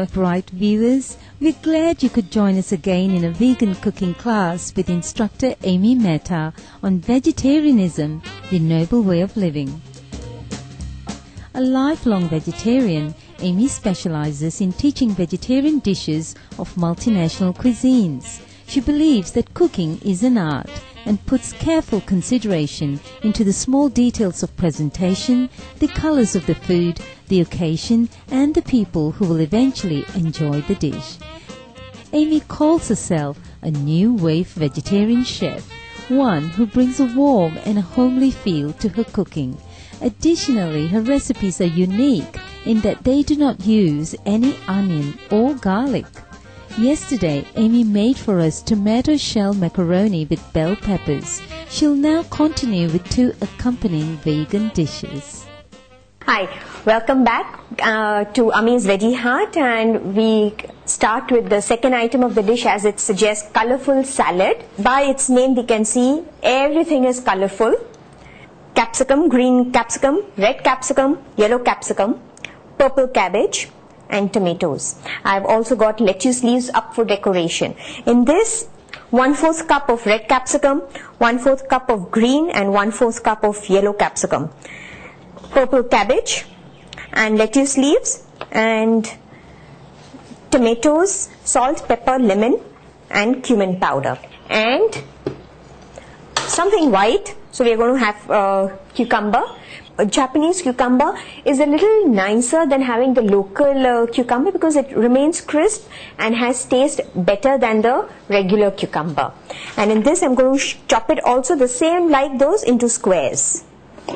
Hello bright viewers, we're glad you could join us again in a vegan cooking class with instructor Amy Mehta on vegetarianism, the noble way of living. A lifelong vegetarian, Amy specializes in teaching vegetarian dishes of multinational cuisines. She believes that cooking is an art and puts careful consideration into the small details of presentation, the colors of the food, the occasion, and the people who will eventually enjoy the dish. Amy calls herself a new wave vegetarian chef, one who brings a warm and a homely feel to her cooking. Additionally, her recipes are unique in that they do not use any onion or garlic. Yesterday, Amy made for us tomato shell macaroni with bell peppers. She'll now continue with two accompanying vegan dishes. Hi, welcome back to Amy's Veggie Heart, and we start with the second item of the dish, as it suggests, colorful salad. By its name we can see everything is colorful. Capsicum, green capsicum, red capsicum, yellow capsicum, purple cabbage, and tomatoes. I've also got lettuce leaves up for decoration. In this, 1/4 cup of red capsicum, 1/4 cup of green, and 1/4 cup of yellow capsicum, purple cabbage, and lettuce leaves, and tomatoes, salt, pepper, lemon, and cumin powder, and something white. So we're going to have cucumber. A Japanese cucumber is a little nicer than having the local cucumber because it remains crisp and has taste better than the regular cucumber. And in this I'm going to chop it also the same like those into squares.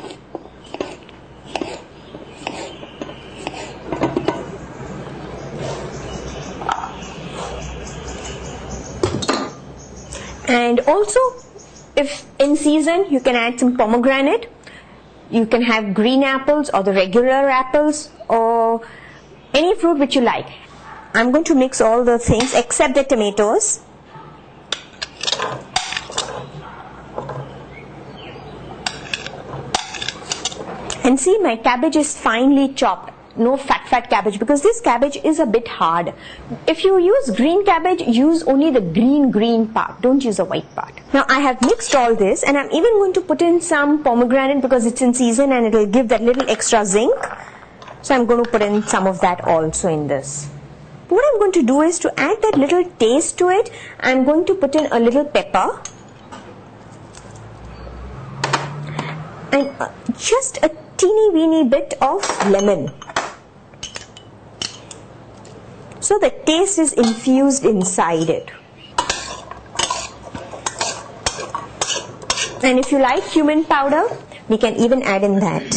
And also, if in season, you can add some pomegranate. You can have green apples or the regular apples or any fruit which you like. I'm going to mix all the things except the tomatoes. And see, my cabbage is finely chopped. No fat cabbage, because this cabbage is a bit hard. If you use green cabbage, use only the green part. Don't use the white part. Now I have mixed all this, and I'm even going to put in some pomegranate because it's in season and it will give that little extra zinc. So I'm going to put in some of that also in this. What I'm going to do is to add that little taste to it. I'm going to put in a little pepper and just a teeny weeny bit of lemon. So the taste is infused inside it. And if you like cumin powder, we can even add in that.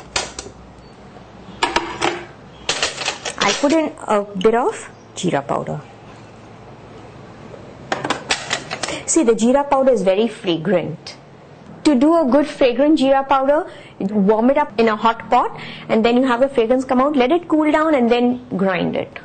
I put in a bit of jeera powder. See, the jeera powder is very fragrant. To do a good fragrant jeera powder, warm it up in a hot pot, and then you have the fragrance come out, let it cool down, and then grind it.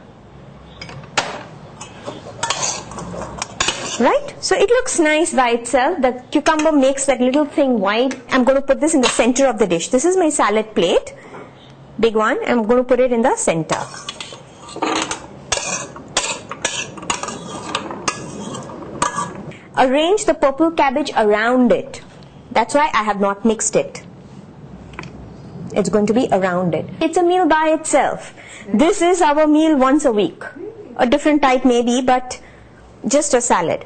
Right? So it looks nice by itself. The cucumber makes that little thing white. I'm going to put this in the center of the dish. This is my salad plate, big one. I'm going to put it in the center. Arrange the purple cabbage around it. That's why I have not mixed it. It's going to be around it. It's a meal by itself. This is our meal once a week. A different type maybe, but just a salad.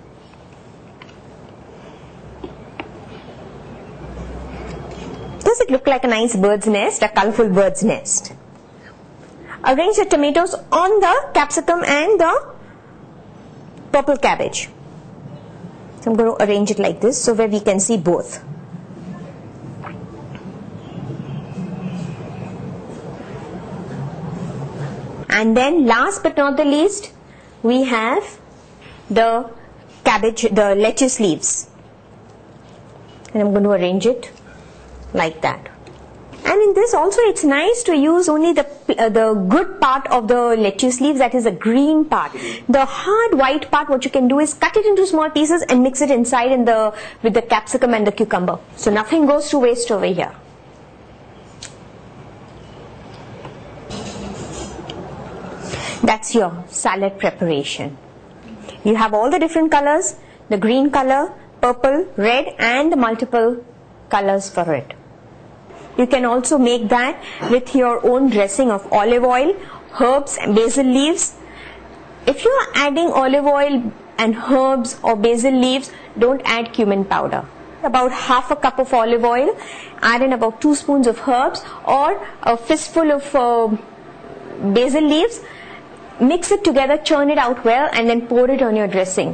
Does it look like a nice bird's nest, a colorful bird's nest? Arrange the tomatoes on the capsicum and the purple cabbage. So I'm going to arrange it like this so where we can see both. And then last but not the least, we have the cabbage, the lettuce leaves. And I'm going to arrange it like that. And in this also it's nice to use only the good part of the lettuce leaves, that is the green part. The hard white part, what you can do is cut it into small pieces and mix it inside with the capsicum and the cucumber. So nothing goes to waste over here. That's your salad preparation. You have all the different colors, the green color, purple, red, and the multiple colors for it. You can also make that with your own dressing of olive oil, herbs and basil leaves. If you are adding olive oil and herbs or basil leaves, don't add cumin powder. About half a cup of olive oil, add in about 2 spoons of herbs or a fistful of basil leaves. Mix it together, churn it out well, and then pour it on your dressing.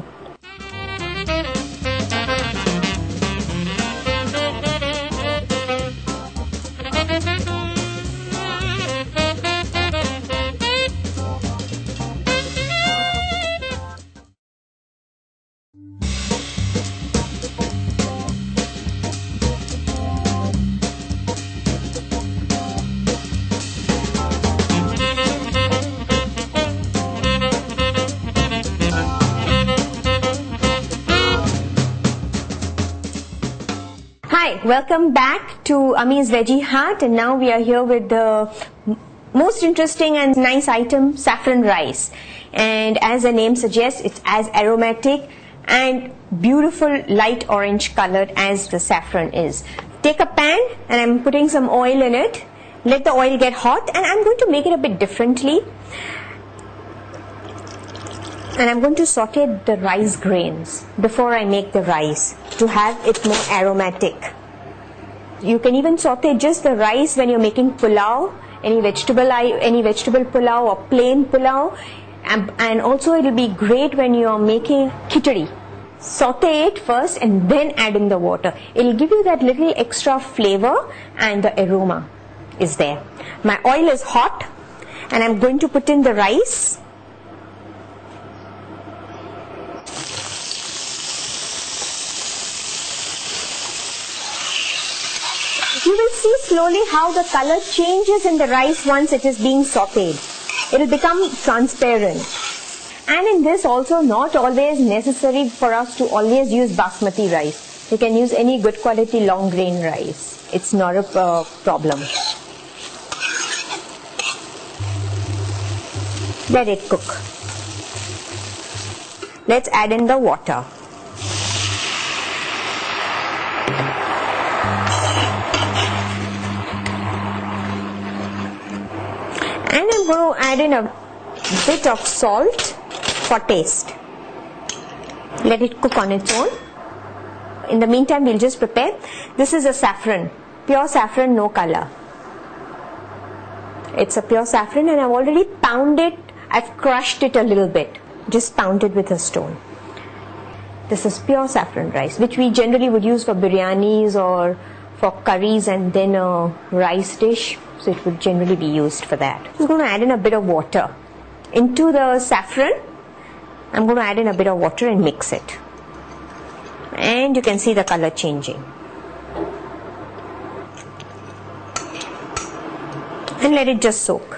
Hi, welcome back to Ammi's Veggie Hut, and now we are here with the most interesting and nice item, saffron rice. And as the name suggests, it's as aromatic and beautiful light orange colored as the saffron is. Take a pan and I'm putting some oil in it. Let the oil get hot, and I'm going to make it a bit differently. And I'm going to saute the rice grains before I make the rice to have it more aromatic. You can even saute just the rice when you're making pulao, any vegetable pulao or plain pulao, and also it will be great when you're making khichdi. Saute it first and then add in the water. It will give you that little extra flavor, and the aroma is there. My oil is hot and I'm going to put in the rice. You will see slowly how the color changes in the rice once it is being sauteed. It will become transparent. And in this also, not always necessary for us to always use basmati rice. You can use any good quality long grain rice. It's not a problem. Let it cook. Let's add in the water. And I'm going to add in a bit of salt for taste. Let it cook on its own. In the meantime, we'll just prepare. This is a saffron, pure saffron, no color. It's a pure saffron, and I've already pounded. I've crushed it a little bit, just pounded with a stone. This is pure saffron rice, which we generally would use for biryanis or for curries and then a rice dish. So it would generally be used for that. I'm going to add in a bit of water. Into the saffron, I'm going to add in a bit of water and mix it. And you can see the color changing. And let it just soak.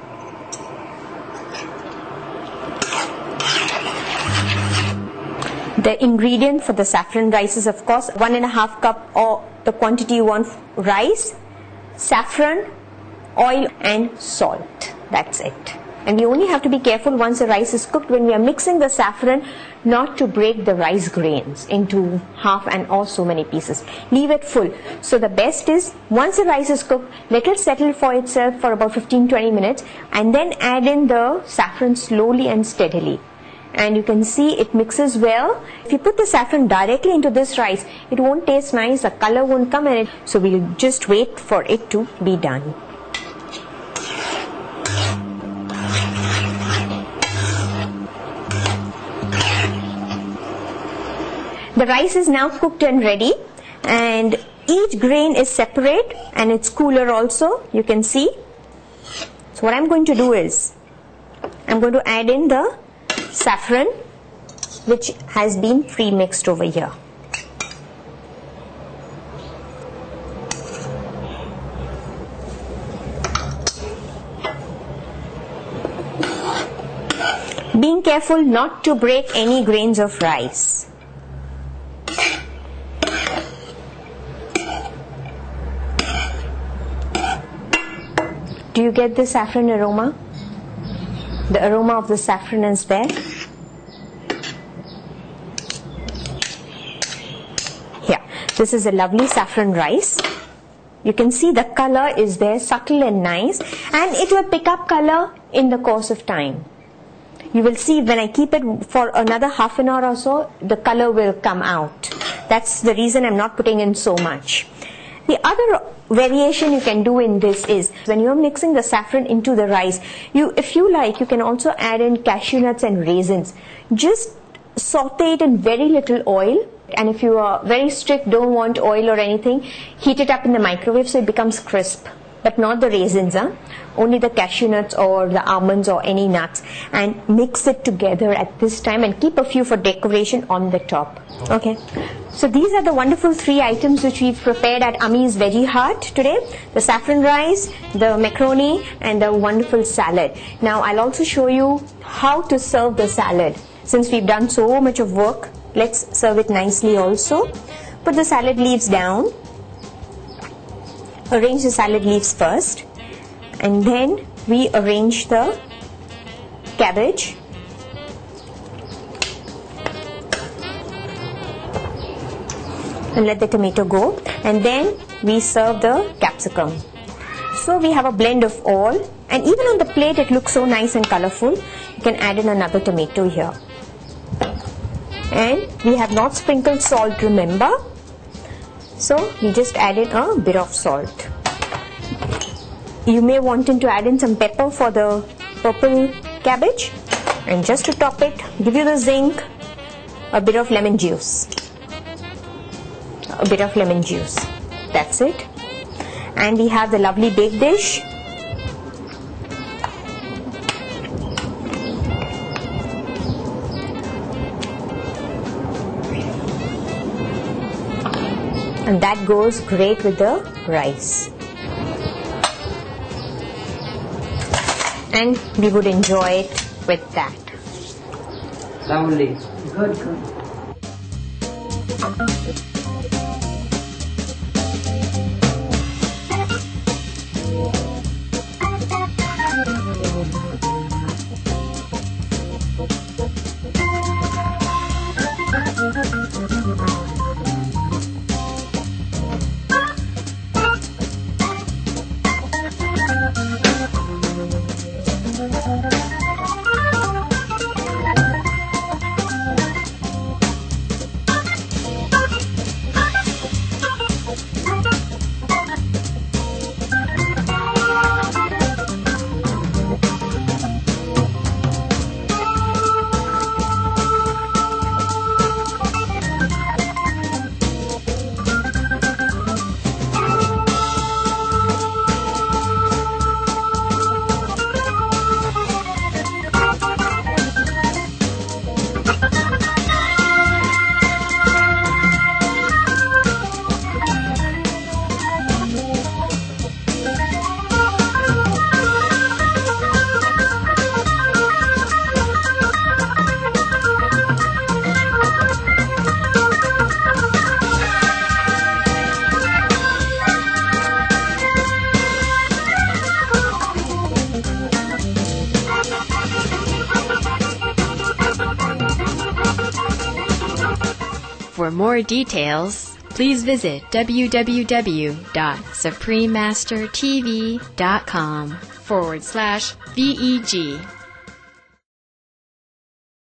The ingredient for the saffron rice is, of course, 1.5 cup or the quantity you want rice, saffron, oil and salt. That's it. And we only have to be careful once the rice is cooked, when we are mixing the saffron, not to break the rice grains into half and or so many pieces. Leave it full. So the best is, once the rice is cooked, let it settle for itself for about 15-20 minutes, and then add in the saffron slowly and steadily. And you can see it mixes well. If you put the saffron directly into this rice, it won't taste nice, the color won't come in it. So we'll just wait for it to be done. The rice is now cooked and ready, and each grain is separate and it's cooler also, you can see. So what I'm going to do is, I'm going to add in the saffron, which has been pre-mixed over here. Being careful not to break any grains of rice. Do you get the saffron aroma? The aroma of the saffron is there. Here, this is a lovely saffron rice. You can see the color is there, subtle and nice, and it will pick up color in the course of time. You will see when I keep it for another half an hour or so, the color will come out. That's the reason I'm not putting in so much. The other variation you can do in this is, when you're mixing the saffron into the rice, if you like, you can also add in cashew nuts and raisins. Just saute it in very little oil, and if you are very strict, don't want oil or anything, heat it up in the microwave so it becomes crisp. But not the raisins, only the cashew nuts or the almonds or any nuts, and mix it together at this time and keep a few for decoration on the top. Okay, so these are the wonderful 3 items which we've prepared at Ammy's Veggie Hut today: the saffron rice, the macaroni, and the wonderful salad. Now I'll also show you how to serve the salad. Since we've done so much of work, let's serve it nicely also. Put the salad leaves down. Arrange the salad leaves first, and then we arrange the cabbage, and let the tomato go, and then we serve the capsicum. So we have a blend of all, and even on the plate it looks so nice and colorful. You can add in another tomato here, and we have not sprinkled salt, remember. So we just add in a bit of salt. You may want to add in some pepper for the purple cabbage, and just to top it, give you the zing, a bit of lemon juice. A bit of lemon juice. That's it. And we have the lovely baked dish. And that goes great with the rice. And we would enjoy it with that. Lovely. Good, good. For more details, please visit www.suprememastertv.com/VEG.